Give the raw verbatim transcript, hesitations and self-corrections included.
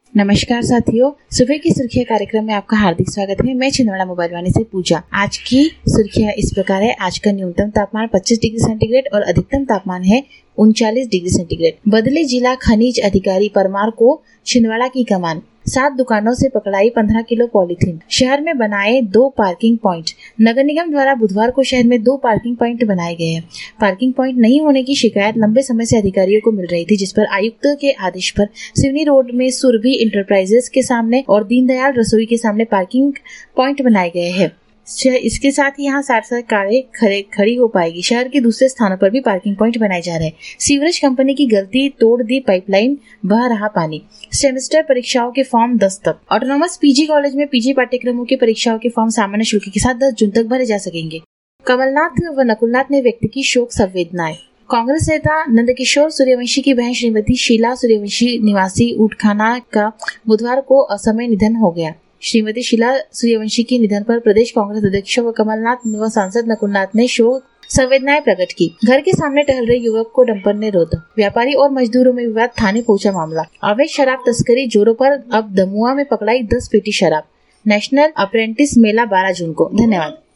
नमस्कार साथियों, सुबह की सुर्खियां कार्यक्रम में आपका हार्दिक स्वागत है। मैं छिंदवाड़ा मोबाइल वाणी से पूजा। आज की सुर्खियां इस प्रकार है। आज का न्यूनतम तापमान पच्चीस डिग्री सेंटीग्रेड और अधिकतम तापमान है उनचालीस डिग्री सेंटीग्रेड। बदले जिला खनिज अधिकारी परमार को छिंदवाड़ा की कमान। सात दुकानों से पकड़ाई पंद्रह किलो पॉलीथीन। शहर में बनाए दो पार्किंग पॉइंट। नगर निगम द्वारा बुधवार को शहर में दो पार्किंग पॉइंट बनाए गए हैं। पार्किंग पॉइंट नहीं होने की शिकायत लंबे समय से अधिकारियों को मिल रही थी, जिस पर आयुक्त के आदेश पर सिवनी रोड में सुरभि इंटरप्राइजेस के सामने और दीनदयाल रसोई के सामने पार्किंग पॉइंट बनाए गए हैं। इसके साथ ही यहाँ साठ साठ कारें खड़े खड़ी हो पाएगी। शहर के दूसरे स्थानों पर भी पार्किंग पॉइंट बनाए जा रहे हैं। सीवरेज कंपनी की गलती, तोड़ दी पाइपलाइन, बह रहा पानी। सेमेस्टर परीक्षाओं के फॉर्म दस तक। ऑटोनॉमस पीजी कॉलेज में पीजी पाठ्यक्रमों की परीक्षाओं के फॉर्म सामान्य शुल्क के साथ दस जून तक भरे जा सकेंगे। कमलनाथ व नकुलनाथ ने व्यक्त की शोक संवेदनाएं। कांग्रेस नेता नंदकिशोर सूर्यवंशी की बहन श्रीमती शीला सूर्यवंशी निवासी ऊटखाना का बुधवार को असमय निधन हो गया। श्रीमती शीला सूर्यवंशी के निधन पर प्रदेश कांग्रेस अध्यक्ष व कमलनाथ व सांसद नकुलनाथ ने शोक संवेदनाएं प्रकट की। घर के सामने टहल रहे युवक को डंपर ने रोका। व्यापारी और मजदूरों में विवाद, थाने पहुंचा मामला। अवैध शराब तस्करी जोरों पर। अब दमुआ में पकड़ाई दस पेटी शराब। नेशनल अप्रेंटिस मेला बारह जून को। धन्यवाद।